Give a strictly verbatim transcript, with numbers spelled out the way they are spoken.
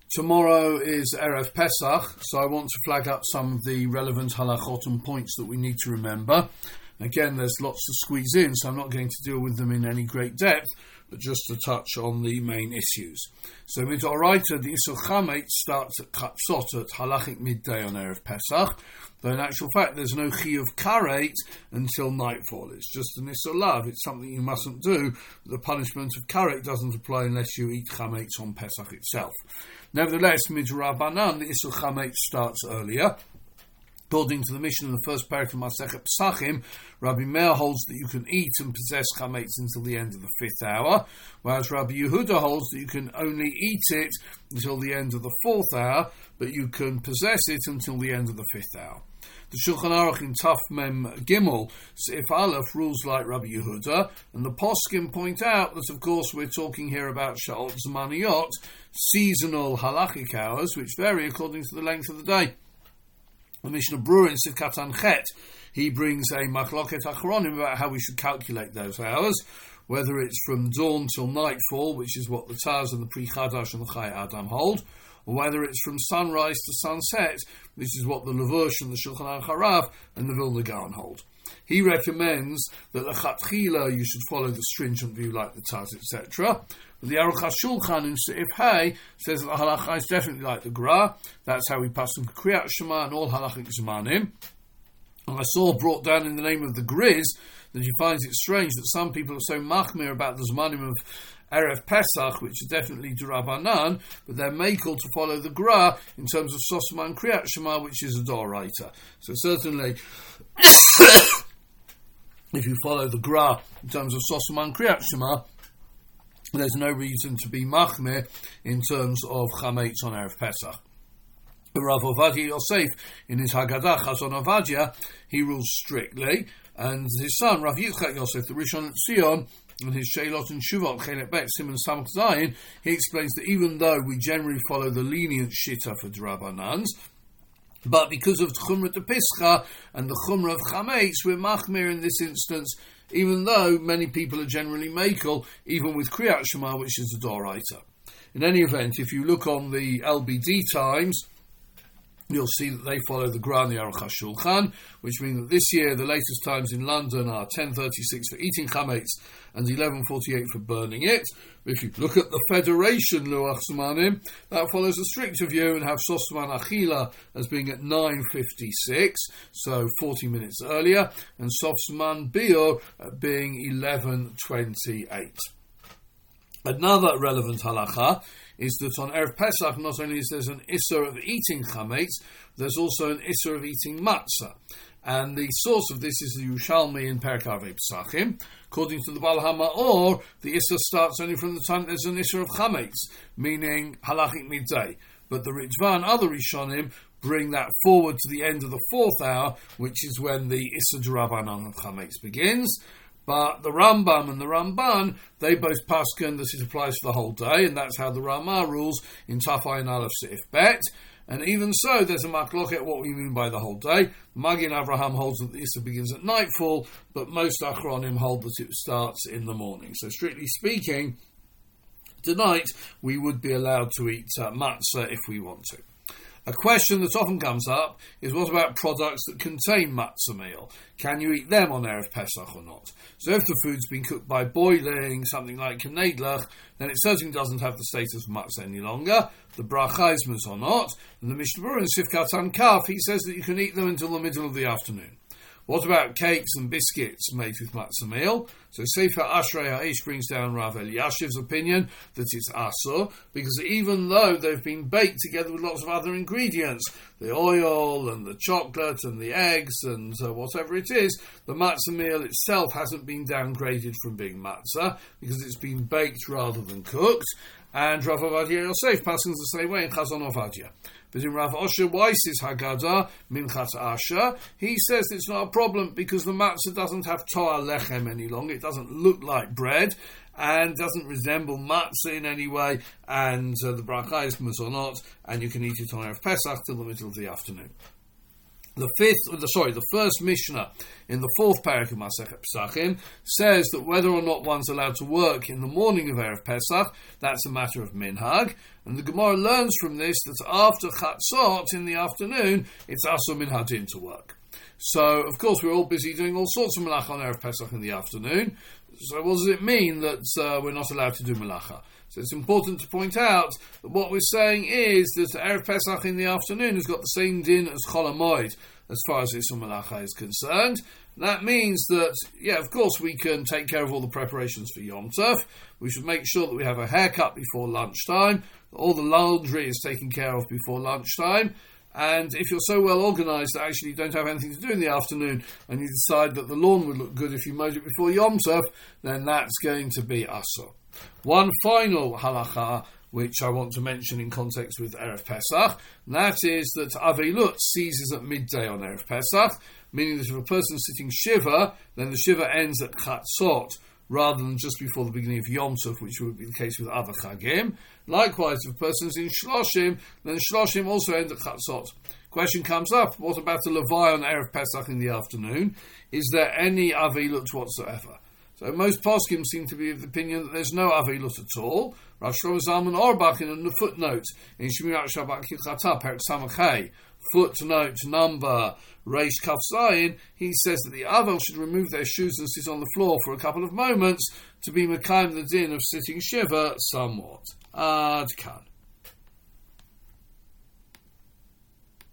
Tomorrow is Erev Pesach, so I want to flag up some of the relevant halachot and points that we need to remember. Again, there's lots to squeeze in, so I'm not going to deal with them in any great depth, but just to touch on the main issues. So, Midoraita, the Isur Chametz starts at Chatzot, at halachic midday on Erev Pesach, though in actual fact there's no Chiyuv Karet until nightfall. It's just an Isur Lav, it's something you mustn't do. The punishment of Karet doesn't apply unless you eat Chametz on Pesach itself. Nevertheless, Midrabanan, the Isur Chametz starts earlier. According to the mission in the first parak of Masechet Pesachim, Rabbi Meir holds that you can eat and possess chametz until the end of the fifth hour, whereas Rabbi Yehuda holds that you can only eat it until the end of the fourth hour, but you can possess it until the end of the fifth hour. The Shulchan Aruch in Taf Mem Gimel, Seif Aleph, rules like Rabbi Yehuda, and the Poskim point out that, of course, we're talking here about Sha'ot Zmaniyot, seasonal halachic hours, which vary according to the length of the day. The Mishnah Berurah in Sivkat Anchet, he brings a machloket achronim about how we should calculate those hours, whether it's from dawn till nightfall, which is what the Taz and the Pri Chadash and the Chai Adam hold, or whether it's from sunrise to sunset, which is what the Levush and the Shulchan Aruch Harav and the Vilna Gaon hold. He recommends that the Chatchila you should follow the stringent view like the Taz, et cetera. The Aruch HaShulchan in Seif Hay says that the halacha is definitely like the Gra. That's how we pass them Kriyat Shema and all halachic Zmanim. And I saw brought down in the name of the Griz that he finds it strange that some people are so machmir about the Zmanim of Erev Pesach, which is definitely D'Rabbanan, but they're makel to follow the Gra in terms of Sosma and Kriyat Shema, which is a Doraita. So certainly, if you follow the Gra in terms of Sosma and Kriyat Shema, there's no reason to be machmir in terms of chametz on Erev Pesach. Rav Ovadia Yosef, in his Haggadah Chazon Ovadia, he rules strictly, and his son Rav Yitzchak Yosef, the Rishon LeZion, in his Sheilot and Shuvot Chelet Bet Siman Samach Zayin, he explains that even though we generally follow the lenient shita for D'Rabbanans, but because of Chumrat de Pischa and the Chumrah of Chametz, we're machmir in this instance, even though many people are generally makel, even with Kriyat Shema, which is a Doraita. In any event, if you look on the L B D Times, you'll see that they follow the Gra and the Aruch HaShulchan, which means that this year the latest times in London are ten thirty-six for eating chametz and eleven forty-eight for burning it. But if you look at the Federation Luach Zmanim, that follows a stricter view and have Sosman Achila as being at nine fifty-six, so forty minutes earlier, and Sosman Bio being eleven twenty-eight. Another relevant halacha is that on Erev Pesach not only is there an Isser of eating chametz, there's also an Isser of eating matzah. And the source of this is the Yerushalmi in Perek Avei Pesachim. According to the Baal HaMaor, the Isser starts only from the time there's an Isser of chametz, meaning halachic midday. But the Ritva and other Rishonim bring that forward to the end of the fourth hour, which is when the Isser D'Rabbanan of chametz begins. But the Rambam and the Ramban, they both paskin that it applies for the whole day, and that's how the Ramah rules in Taf Ayin Aleph Seif Bet. And even so, there's a machloket what we mean by the whole day. Magin Avraham holds that the Issa begins at nightfall, but most Achronim hold that it starts in the morning. So strictly speaking, tonight we would be allowed to eat uh, matzah if we want to. A question that often comes up is, what about products that contain matzah meal? Can you eat them on Erev Pesach or not? So if the food's been cooked by boiling, something like knedlach, then it certainly doesn't have the status of matzah any longer. The bracha is or not. And the Mishnah Berurah in Sivkat Ankaf, he says that you can eat them until the middle of the afternoon. What about cakes and biscuits made with matzah meal? So Sefer Ashrei Ha'ish brings down Rav Eliashiv's opinion that it's asur, because even though they've been baked together with lots of other ingredients, the oil and the chocolate and the eggs and uh, whatever it is, the matzah meal itself hasn't been downgraded from being matzah, because it's been baked rather than cooked. And Rav Ovadia Yosef passes the same way in Chazon Ovadia. But in Rav Osher Weiss's Haggadah, Minchat Asher, he says it's not a problem because the matzah doesn't have to'ah lechem any longer. It doesn't look like bread and doesn't resemble matzah in any way. And uh, the bracha is mezonot, and you can eat it on Erev Pesach till the middle of the afternoon. The fifth, sorry, the first Mishnah in the fourth parak of Masechet Pesachim says that whether or not one's allowed to work in the morning of Erev Pesach, that's a matter of minhag. And the Gemara learns from this that after Chatzot in the afternoon, it's asur min hadin to work. So, of course, we're all busy doing all sorts of malacha on Erev Pesach in the afternoon. So what does it mean that uh, we're not allowed to do malacha? So it's important to point out that what we're saying is that Erev Pesach in the afternoon has got the same din as Chol HaMoed as far as Isur Malacha is concerned. That means that, yeah, of course we can take care of all the preparations for Yom Tov. We should make sure that we have a haircut before lunchtime, that all the laundry is taken care of before lunchtime. And if you're so well organised that actually you don't have anything to do in the afternoon and you decide that the lawn would look good if you mowed it before Yom Tov, then that's going to be asur. One final halacha which I want to mention in context with Erev Pesach, and that is that Avelut ceases at midday on Erev Pesach, meaning that if a person's sitting Shiva, then the Shiva ends at Chatzot, rather than just before the beginning of Yom Tov, which would be the case with other Chagim. Likewise, if a person's in Shloshim, then Shloshim also end at Chatzot. Question comes up, what about a Levai on Erev Pesach in the afternoon? Is there any Avelut whatsoever? So most poskim seem to be of the opinion that there's no Avelut at all. Rav Shlomo Zalman Auerbach in a footnote in Shmirat Shabbat Kilchata, Perek Samachay, footnote number Reish Kaf Zayin, he says that the Avel should remove their shoes and sit on the floor for a couple of moments to be Mekayim the din of sitting Shiva somewhat. Ad Kan.